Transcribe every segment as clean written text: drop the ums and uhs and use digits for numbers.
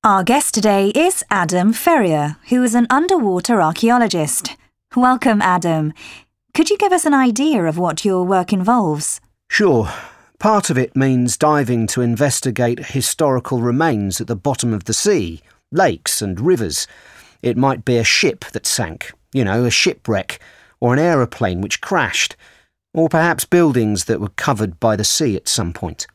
Our guest today is Adam Ferrier, who is an underwater archaeologist. Welcome, Adam. Could you give us an idea of what your work involves? Sure. Part of it means diving to investigate historical remains at the bottom of the sea, lakes and rivers. It might be a ship that sank, a shipwreck, or an aeroplane which crashed, or perhaps buildings that were covered by the sea at some point.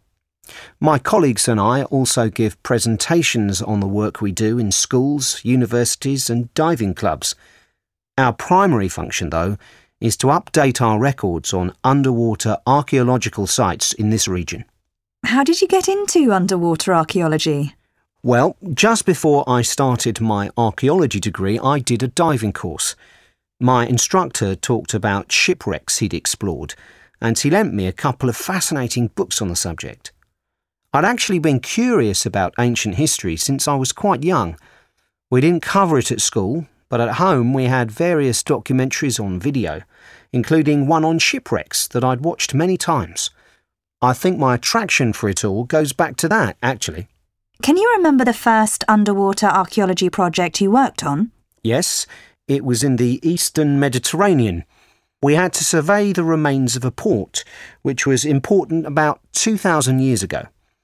My colleagues and I also give presentations on the work we do in schools, universities and diving clubs. Our primary function, though, is to update our records on underwater archaeological sites in this region. How did you get into underwater archaeology? Well, just before I started my archaeology degree, I did a diving course. My instructor talked about shipwrecks he'd explored, and he lent me a couple of fascinating books on the subject. I'd actually been curious about ancient history since I was quite young. We didn't cover it at school, but at home we had various documentaries on video, including one on shipwrecks that I'd watched many times. I think my attraction for it all goes back to that, actually. Can you remember the first underwater archaeology project you worked on? Yes, it was in the Eastern Mediterranean. We had to survey the remains of a port, which was important about 2,000 years ago.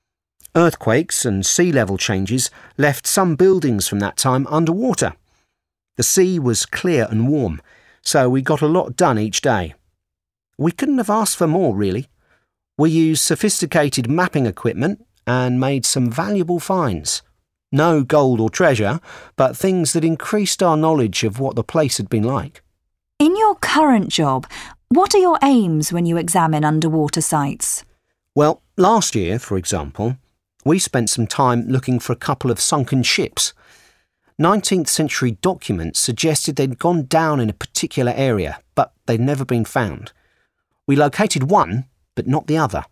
Earthquakes and sea level changes left some buildings from that time underwater. The sea was clear and warm, so we got a lot done each day. We couldn't have asked for more, really. We used sophisticated mapping equipment and made some valuable finds. No gold or treasure, but things that increased our knowledge of what the place had been like. In your current job, what are your aims when you examine underwater sites? Well, last year, for example, we spent some time looking for a couple of sunken ships. 19th century documents suggested they'd gone down in a particular area, but they'd never been found. We located one, but not the other.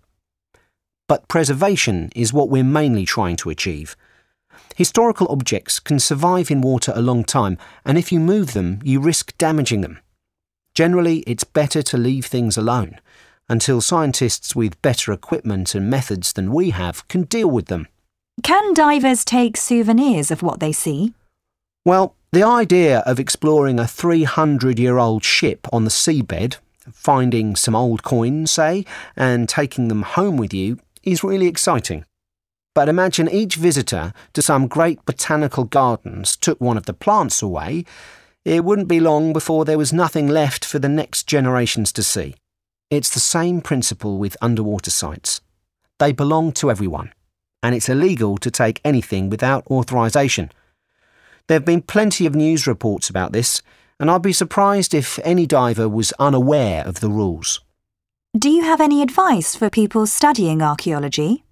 But preservation is what we're mainly trying to achieve. Historical objects can survive in water a long time, and if you move them, you risk damaging them. Generally, it's better to leave things alone, until scientists with better equipment and methods than we have can deal with them. Can divers take souvenirs of what they see? Well, the idea of exploring a 300-year-old ship on the seabed, finding some old coins, say, and taking them home with you is really exciting. But imagine each visitor to some great botanical gardens took one of the plants away. It wouldn't be long before there was nothing left for the next generations to see. It's the same principle with underwater sites. They belong to everyone, and it's illegal to take anything without authorisation. There have been plenty of news reports about this, and I'd be surprised if any diver was unaware of the rules. Do you have any advice for people studying archaeology?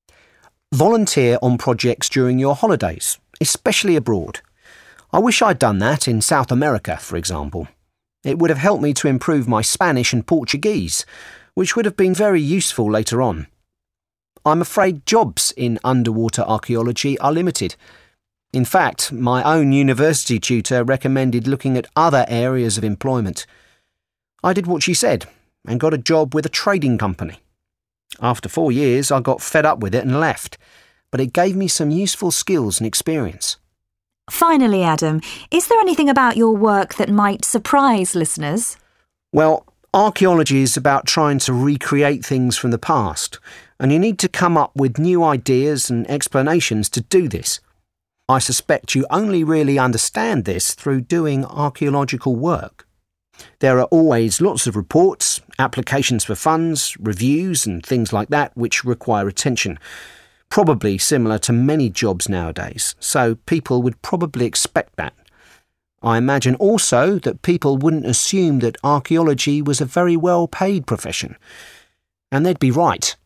Volunteer on projects during your holidays, especially abroad. I wish I'd done that in South America, for example. It would have helped me to improve my Spanish and Portuguese, which would have been very useful later on. I'm afraid jobs in underwater archaeology are limited. In fact, my own university tutor recommended looking at other areas of employment. I did what she said and got a job with a trading company. After 4 years, I got fed up with it and left, but it gave me some useful skills and experience. Finally, Adam, is there anything about your work that might surprise listeners? Well, archaeology is about trying to recreate things from the past, and you need to come up with new ideas and explanations to do this. I suspect you only really understand this through doing archaeological work. There are always lots of reports, applications for funds, reviews and things like that which require attention. Probably similar to many jobs nowadays, so people would probably expect that. I imagine also that people wouldn't assume that archaeology was a very well-paid profession. And they'd be right.